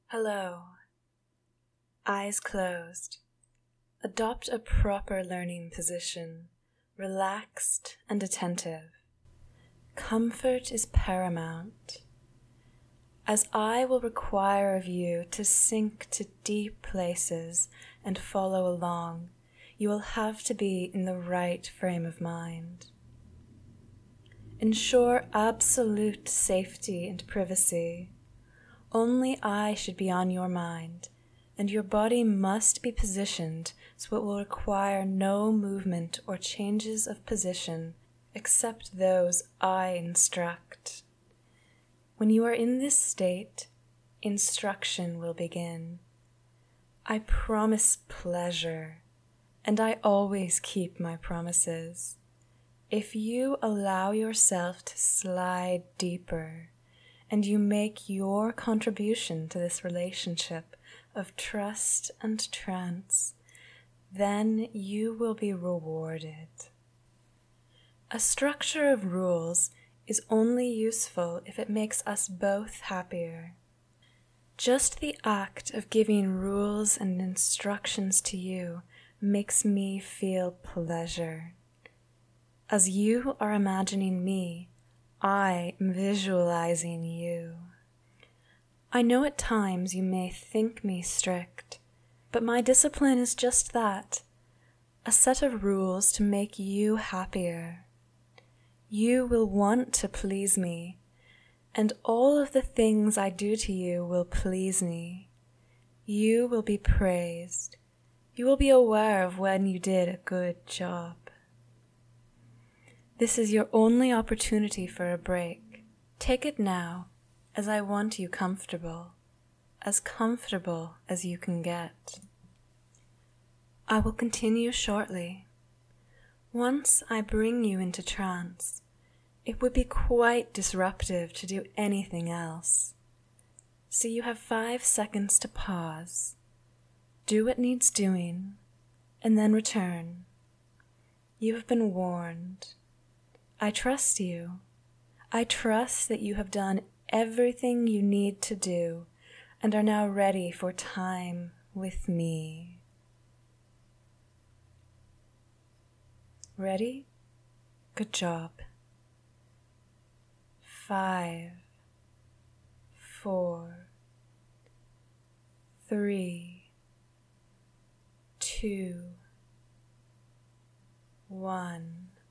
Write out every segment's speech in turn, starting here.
Hello. Eyes closed. Adopt a proper learning position, relaxed and attentive. Comfort is paramount, as I will require of you to sink to deep places and follow along. You will have to be in the right frame of mind. Ensure absolute safety and privacy. Only I should be on your mind, and your body must be positioned so it will require no movement or changes of position except those I instruct. When you are in this state, instruction will begin. I promise pleasure, and I always keep my promises. If you allow yourself to slide deeper, and you make your contribution to this relationship of trust and trance, then you will be rewarded. A structure of rules is only useful if it makes us both happier. Just the act of giving rules and instructions to you makes me feel pleasure. As you are imagining me, I am visualizing you. I know at times you may think me strict, but my discipline is just that, a set of rules to make you happier. You will want to please me, and all of the things I do to you will please me. You will be praised. You will be aware of when you did a good job. This is your only opportunity for a break. Take it now, as I want you comfortable as you can get. I will continue shortly. Once I bring you into trance, it would be quite disruptive to do anything else. So you have 5 seconds to pause, do what needs doing, and then return. You have been warned. I trust you. I trust that you have done everything you need to do and are now ready for time with me. Ready? Good job. 5, 4, 3, 2, 1.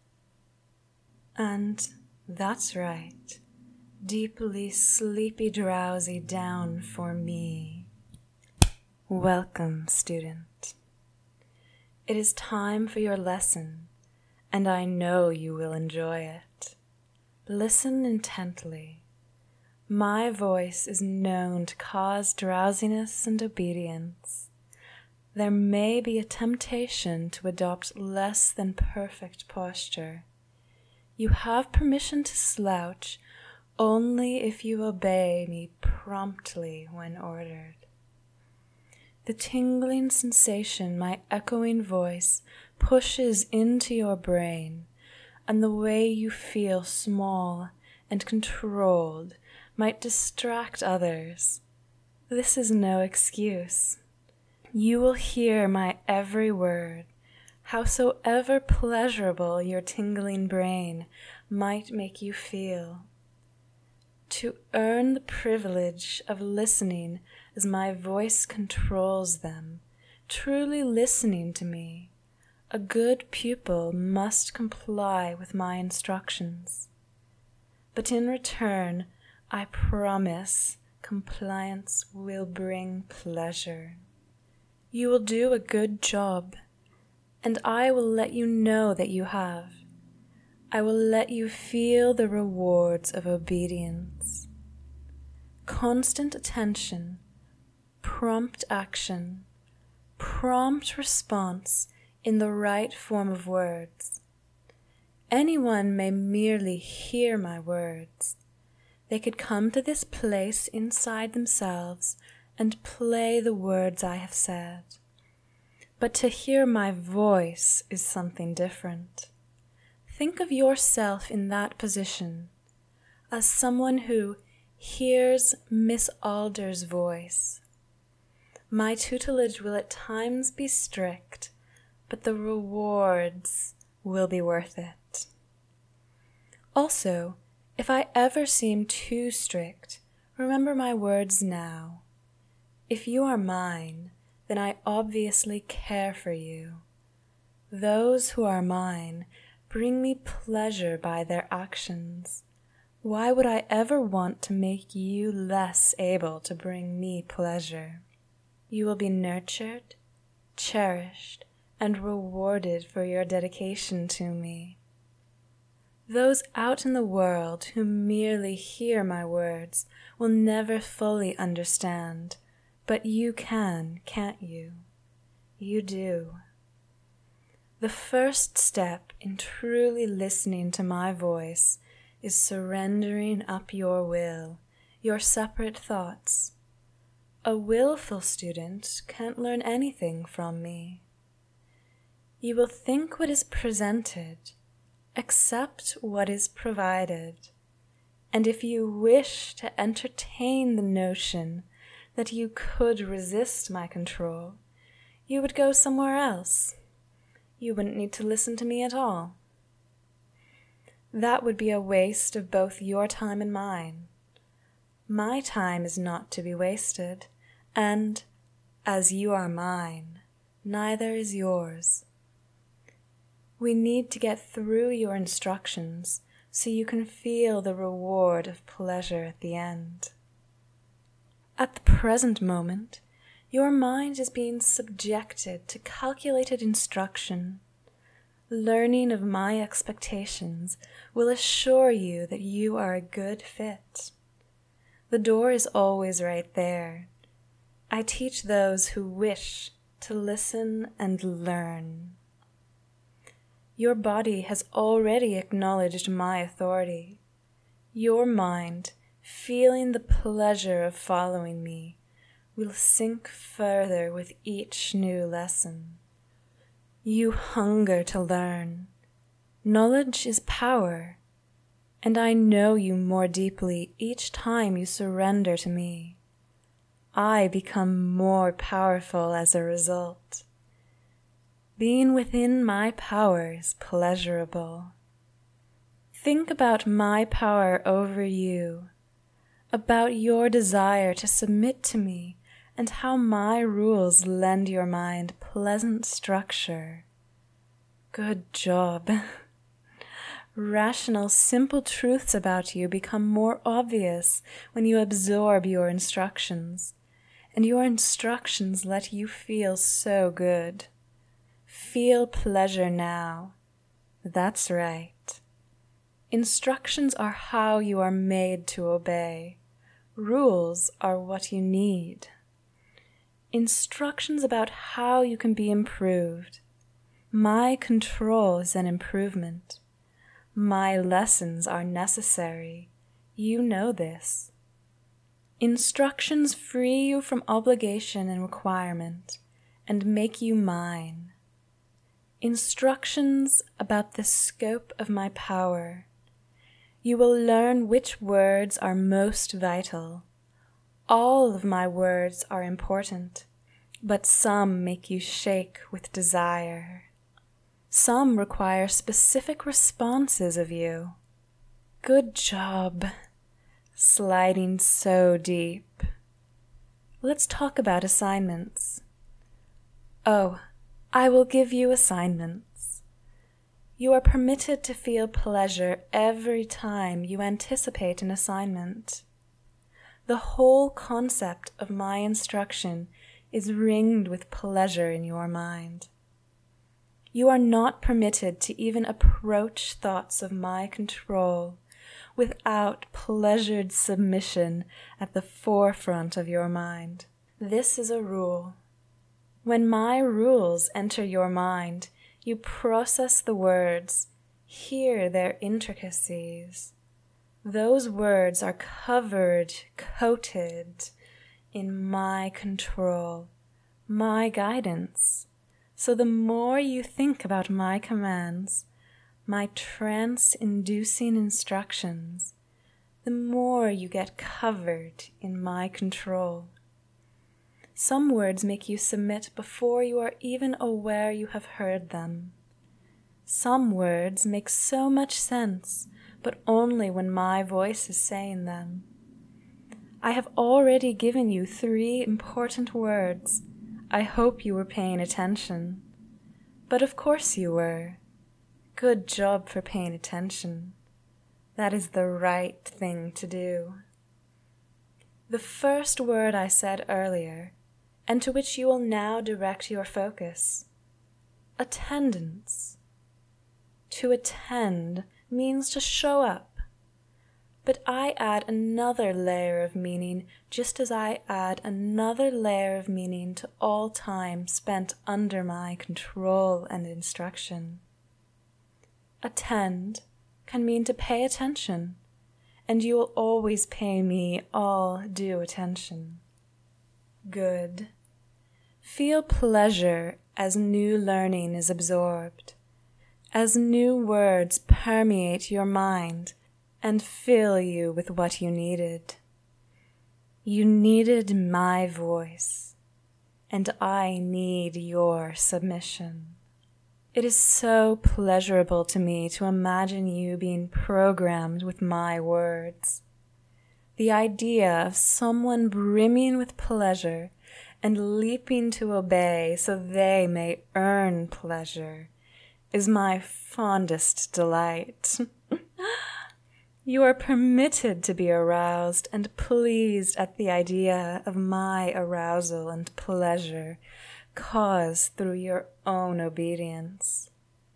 And that's right, deeply sleepy, drowsy down for me. Welcome, student. It is time for your lesson, and I know you will enjoy it. Listen intently. My voice is known to cause drowsiness and obedience. There may be a temptation to adopt less than perfect posture. You have permission to slouch only if you obey me promptly when ordered. The tingling sensation my echoing voice pushes into your brain, and the way you feel small and controlled might distract others. This is no excuse. You will hear my every word, howsoever pleasurable your tingling brain might make you feel. To earn the privilege of listening as my voice controls them, truly listening to me, a good pupil must comply with my instructions. But in return, I promise compliance will bring pleasure. You will do a good job, and I will let you know that you have. I will let you feel the rewards of obedience. Constant attention, prompt action, prompt response in the right form of words. Anyone may merely hear my words. They could come to this place inside themselves and play the words I have said. But to hear my voice is something different. Think of yourself in that position, as someone who, Here's Miss Alder's voice. My tutelage will at times be strict, but the rewards will be worth it. Also, if I ever seem too strict, remember my words now. If you are mine, then I obviously care for you. Those who are mine bring me pleasure by their actions. Why would I ever want to make you less able to bring me pleasure? You will be nurtured, cherished, and rewarded for your dedication to me. Those out in the world who merely hear my words will never fully understand, but you can, can't you? You do. The first step in truly listening to my voice is surrendering up your will, your separate thoughts. A willful student can't learn anything from me. You will think what is presented, accept what is provided, and if you wish to entertain the notion that you could resist my control, you would go somewhere else. You wouldn't need to listen to me at all. That would be a waste of both your time and mine. My time is not to be wasted, and, as you are mine, neither is yours. We need to get through your instructions so you can feel the reward of pleasure at the end. At the present moment, your mind is being subjected to calculated instruction. Learning of my expectations will assure you that you are a good fit. The door is always right there. I teach those who wish to listen and learn. Your body has already acknowledged my authority. Your mind, feeling the pleasure of following me, will sink further with each new lesson. You hunger to learn. Knowledge is power, and I know you more deeply each time you surrender to me. I become more powerful as a result. Being within my power is pleasurable. Think about my power over you, about your desire to submit to me, and how my rules lend your mind pleasant structure. Good job. Rational, simple truths about you become more obvious when you absorb your instructions, and your instructions let you feel so good. Feel pleasure now. That's right. Instructions are how you are made to obey. Rules are what you need. Instructions about how you can be improved. My control is an improvement. My lessons are necessary. You know this. Instructions free you from obligation and requirement and make you mine. Instructions about the scope of my power. You will learn which words are most vital. All of my words are important, but some make you shake with desire. Some require specific responses of you. Good job, sliding so deep. Let's talk about assignments. Oh, I will give you assignments. You are permitted to feel pleasure every time you anticipate an assignment. The whole concept of my instruction is ringed with pleasure in your mind. You are not permitted to even approach thoughts of my control without pleasured submission at the forefront of your mind. This is a rule. When my rules enter your mind, you process the words, hear their intricacies. Those words are covered, coated in my control, my guidance. So the more you think about my commands, my trance-inducing instructions, the more you get covered in my control. Some words make you submit before you are even aware you have heard them. Some words make so much sense, but only when my voice is saying them. I have already given you 3 important words. I hope you were paying attention. But of course you were. Good job for paying attention. That is the right thing to do. The first word I said earlier, and to which you will now direct your focus: attendance. To attend means to show up, but I add another layer of meaning just as I add another layer of meaning to all time spent under my control and instruction. Attend can mean to pay attention, and you will always pay me all due attention. Good. Feel pleasure as new learning is absorbed, as new words permeate your mind and fill you with what you needed. You needed my voice, and I need your submission. It is so pleasurable to me to imagine you being programmed with my words. The idea of someone brimming with pleasure and leaping to obey so they may earn pleasure is my fondest delight. You are permitted to be aroused and pleased at the idea of my arousal and pleasure caused through your own obedience.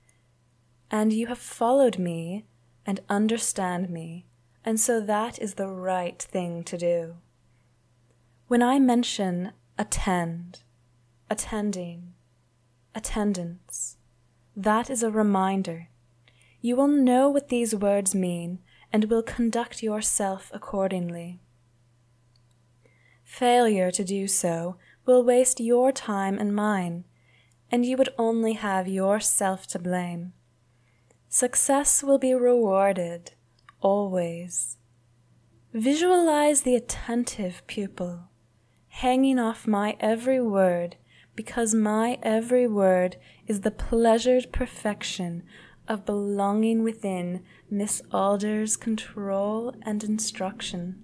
And you have followed me and understand me, and so that is the right thing to do. When I mention attend, attending, attendance, that is a reminder. You will know what these words mean and will conduct yourself accordingly. Failure to do so will waste your time and mine, and you would only have yourself to blame. Success will be rewarded, always. Visualize the attentive pupil, hanging off my every word, because my every word is the pleasured perfection of belonging within Miss Alder's control and instruction.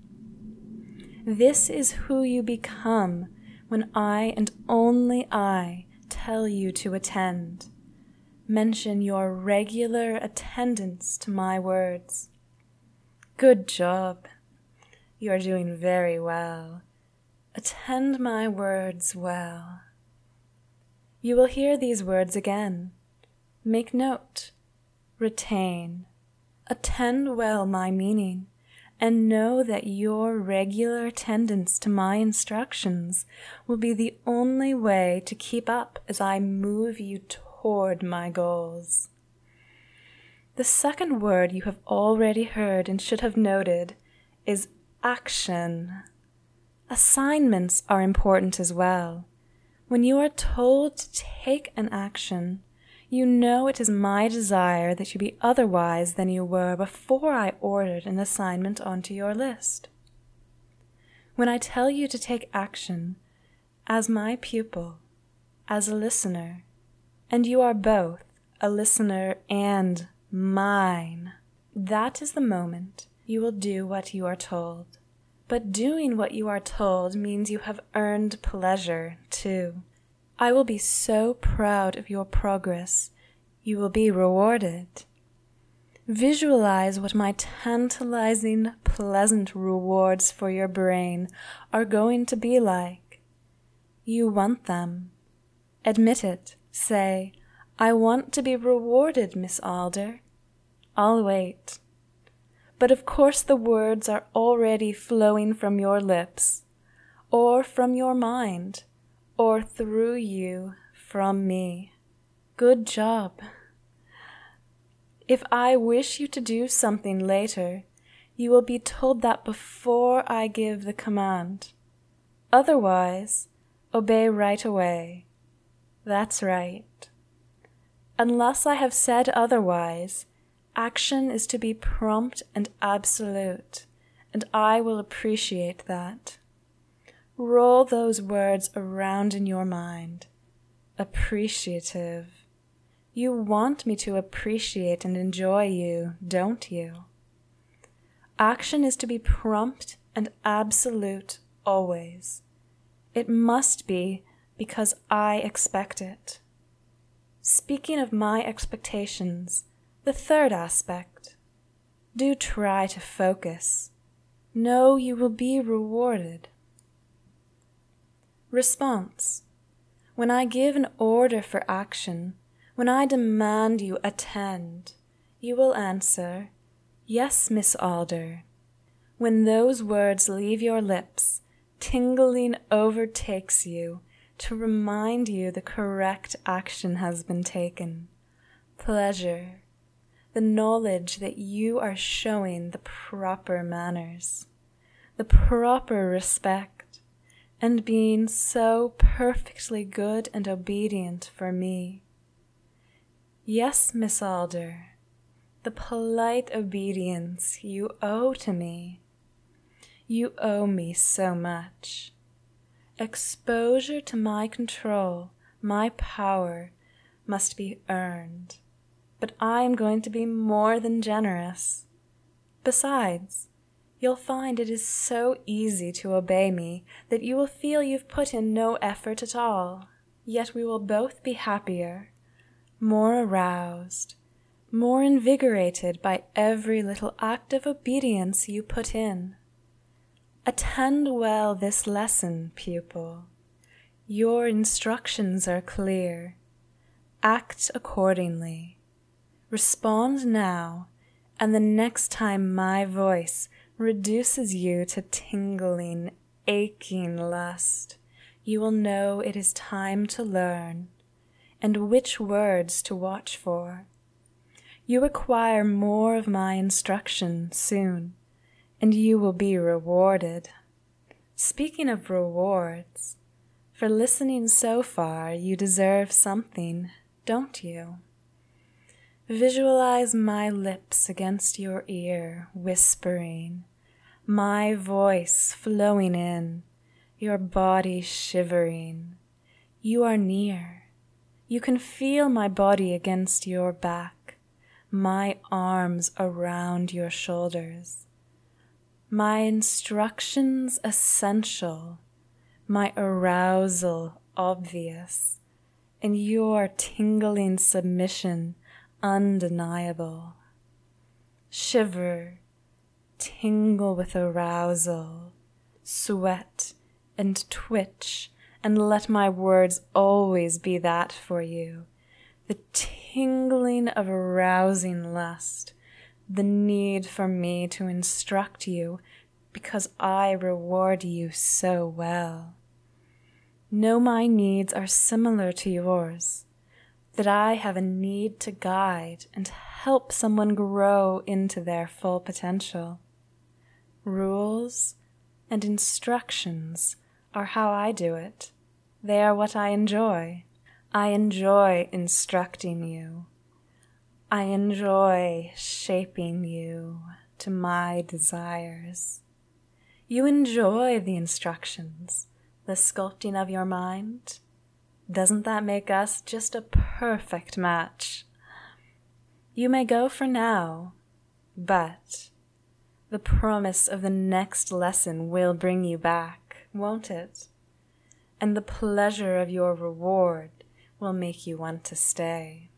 This is who you become when I and only I tell you to attend. Mention your regular attendance to my words. Good job. You are doing very well. Attend my words well. You will hear these words again. Make note. Retain. Attend well my meaning, and know that your regular attendance to my instructions will be the only way to keep up as I move you toward my goals. The second word you have already heard and should have noted is action. Assignments are important as well. When you are told to take an action, you know it is my desire that you be otherwise than you were before I ordered an assignment onto your list. When I tell you to take action, as my pupil, as a listener, and you are both a listener and mine, that is the moment you will do what you are told. But doing what you are told means you have earned pleasure, too. I will be so proud of your progress. You will be rewarded. Visualize what my tantalizing, pleasant rewards for your brain are going to be like. You want them. Admit it. Say, I want to be rewarded, Miss Alder. I'll wait. But of course the words are already flowing from your lips, or from your mind, or through you from me. Good job. If I wish you to do something later, you will be told that before I give the command. Otherwise, obey right away. That's right. Unless I have said otherwise, action is to be prompt and absolute, and I will appreciate that. Roll those words around in your mind. Appreciative. You want me to appreciate and enjoy you, don't you? Action is to be prompt and absolute always. It must be because I expect it. Speaking of my expectations, the third aspect, do try to focus. Know you will be rewarded. Response. When I give an order for action, when I demand you attend, you will answer, "Yes, Miss Alder." When those words leave your lips, tingling overtakes you to remind you the correct action has been taken. Pleasure, the knowledge that you are showing the proper manners, the proper respect, and being so perfectly good and obedient for me. Yes, Miss Alder, the polite obedience you owe to me. You owe me so much. Exposure to my control, my power, must be earned, but I am going to be more than generous. Besides, you'll find it is so easy to obey me that you will feel you've put in no effort at all, yet we will both be happier, more aroused, more invigorated by every little act of obedience you put in. Attend well this lesson, pupil. Your instructions are clear. Act accordingly. Respond now, and the next time my voice reduces you to tingling, aching lust, you will know it is time to learn, and which words to watch for. You require more of my instruction soon, and you will be rewarded. Speaking of rewards, for listening so far, you deserve something, don't you? Visualize my lips against your ear, whispering, my voice flowing in, your body shivering. You are near. You can feel my body against your back, my arms around your shoulders. My instructions essential, my arousal obvious, and your tingling submission undeniable. Shiver, tingle with arousal, sweat and twitch, and let my words always be that for you, the tingling of arousing lust, the need for me to instruct you because I reward you so well. Know my needs are similar to yours, that I have a need to guide and help someone grow into their full potential. Rules and instructions are how I do it. They are what I enjoy. I enjoy instructing you. I enjoy shaping you to my desires. You enjoy the instructions, the sculpting of your mind. Doesn't that make us just a perfect match? You may go for now, but the promise of the next lesson will bring you back, won't it? And the pleasure of your reward will make you want to stay.